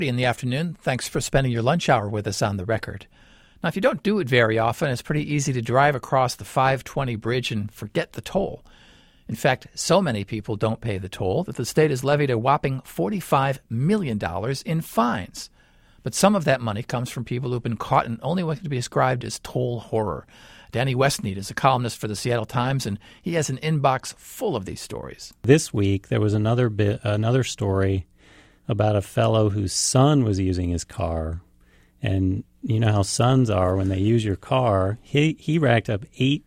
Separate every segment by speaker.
Speaker 1: in the afternoon. Thanks for spending your lunch hour with us on The Record. Now, if you don't do it very often, it's pretty easy to drive across the 520 bridge and forget the toll. In fact, so many people don't pay the toll that the state has levied a whopping $45 million in fines. But some of that money comes from people who've been caught in only what can be described as toll horror. Danny Westneat is a columnist for the Seattle Times, and he has an inbox full of these stories.
Speaker 2: This week, there was another story about a fellow whose son was using his car. And you know how sons are when they use your car. He racked up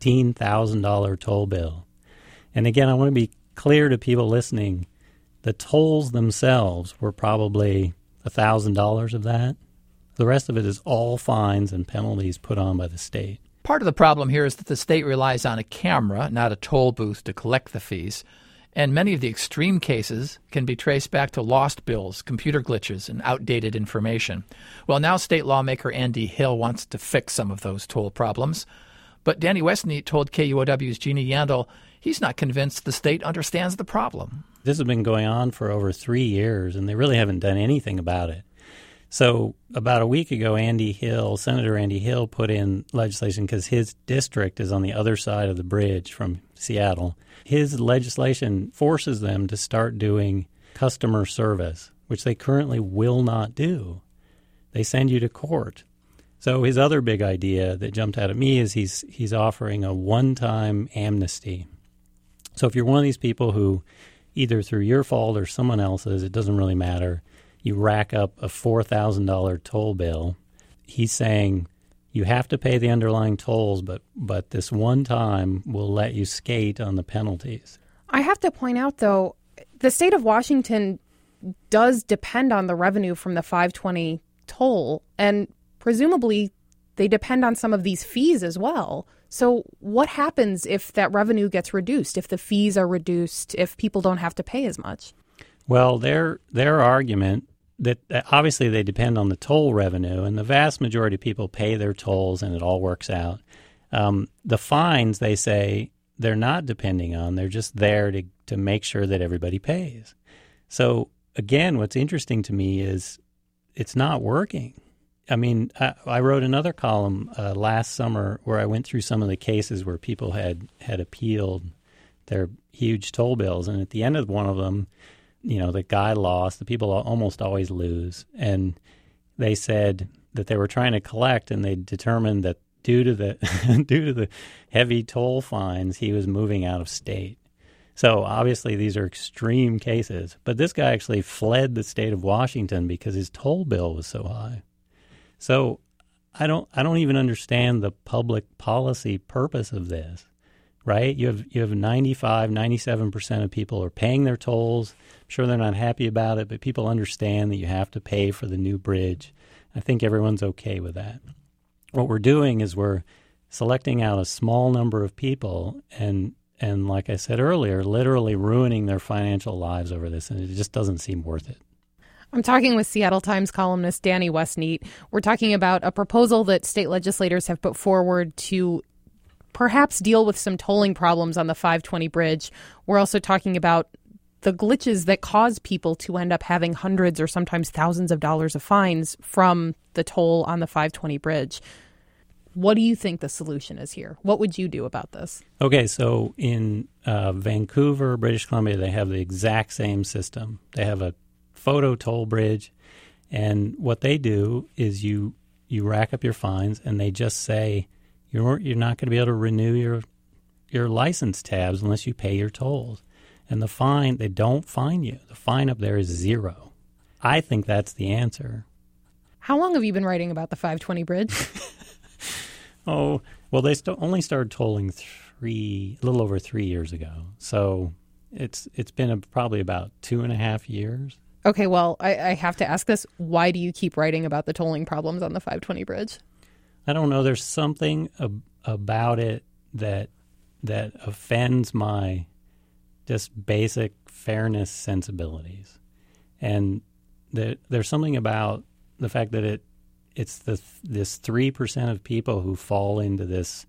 Speaker 2: $18,000 toll bill. And again, I want to be clear to people listening, the tolls themselves were probably $1,000 of that. The rest of it is all fines and penalties put on by the state.
Speaker 1: Part of the problem here is that the state relies on a camera, not a toll booth, to collect the fees. And many of the extreme cases can be traced back to lost bills, computer glitches, and outdated information. Well, now state lawmaker Andy Hill wants to fix some of those toll problems. But Danny Westneat told KUOW's Jeannie Yandel he's not convinced the state understands the problem.
Speaker 2: This has been going on for over 3 years, and they really haven't done anything about it. So about a week ago, Senator Andy Hill put in legislation because his district is on the other side of the bridge from Seattle. His legislation forces them to start doing customer service, which they currently will not do. They send you to court. So his other big idea that jumped out at me is he's offering a one-time amnesty. So if you're one of these people who, either through your fault or someone else's, it doesn't really matter, you rack up a $4,000 toll bill, he's saying you have to pay the underlying tolls, but this one time will let you skate on the penalties.
Speaker 3: I have to point out, though, the state of Washington does depend on the revenue from the 520 toll, and presumably they depend on some of these fees as well. So what happens if that revenue gets reduced, if the fees are reduced, if people don't have to pay as much?
Speaker 2: Well, their argument that obviously they depend on the toll revenue, and the vast majority of people pay their tolls and it all works out. The fines, they say, they're not depending on. They're just there to make sure that everybody pays. So, again, what's interesting to me is it's not working. I mean, I wrote another column last summer where I went through some of the cases where people had appealed their huge toll bills, and at the end of one of them, you know, the guy lost. The people almost always lose. And they said that they were trying to collect, and they determined that due to the heavy toll fines, he was moving out of state. So obviously these are extreme cases. But this guy actually fled the state of Washington because his toll bill was so high. So I don't even understand the public policy purpose of this. Right? You have 95, 97% of people are paying their tolls. I'm sure they're not happy about it, but people understand that you have to pay for the new bridge. I think everyone's okay with that. What we're doing is we're selecting out a small number of people and like I said earlier, literally ruining their financial lives over this, and it just doesn't seem worth it.
Speaker 3: I'm talking with Seattle Times columnist Danny Westneat. We're talking about a proposal that state legislators have put forward to perhaps deal with some tolling problems on the 520 bridge. We're also talking about the glitches that cause people to end up having hundreds or sometimes thousands of dollars of fines from the toll on the 520 bridge. What do you think the solution is here? What would you do about this?
Speaker 2: Okay, so in Vancouver, British Columbia, they have the exact same system. They have a photo toll bridge, and what they do is you rack up your fines, and they just say, You're not going to be able to renew your license tabs unless you pay your tolls. And the fine, they don't fine you. The fine up there is $0. I think that's the answer.
Speaker 3: How long have you been writing about the 520 bridge?
Speaker 2: Oh, well, they only started tolling a little over 3 years ago. So it's been probably about 2.5 years.
Speaker 3: Okay, well, I have to ask this. Why do you keep writing about the tolling problems on the 520 bridge?
Speaker 2: I don't know. There's something about it that offends my just basic fairness sensibilities. And there's something about the fact that it's this 3% of people who fall into this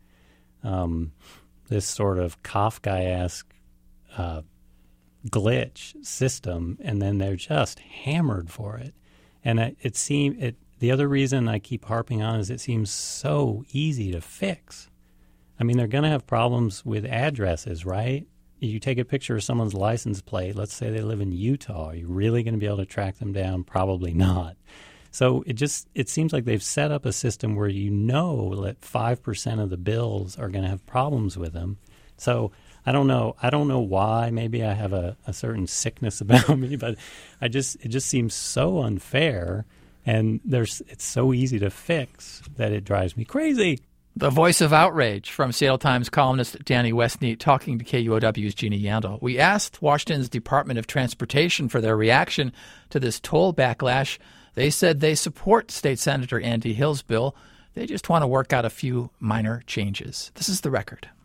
Speaker 2: this sort of Kafkaesque glitch system, and then they're just hammered for it. And the other reason I keep harping on is it seems so easy to fix. I mean, they're going to have problems with addresses, right? You take a picture of someone's license plate. Let's say they live in Utah. Are you really going to be able to track them down? Probably not. So it seems like they've set up a system where you know that 5% of the bills are going to have problems with them. So I don't know why. Maybe I have a certain sickness about me, but it just seems so unfair, and it's so easy to fix that it drives me crazy.
Speaker 1: The voice of outrage from Seattle Times columnist Danny Westneat talking to KUOW's Jeannie Yandel. We asked Washington's Department of Transportation for their reaction to this toll backlash. They said they support State Senator Andy Hill's bill. They just want to work out a few minor changes. This is The Record.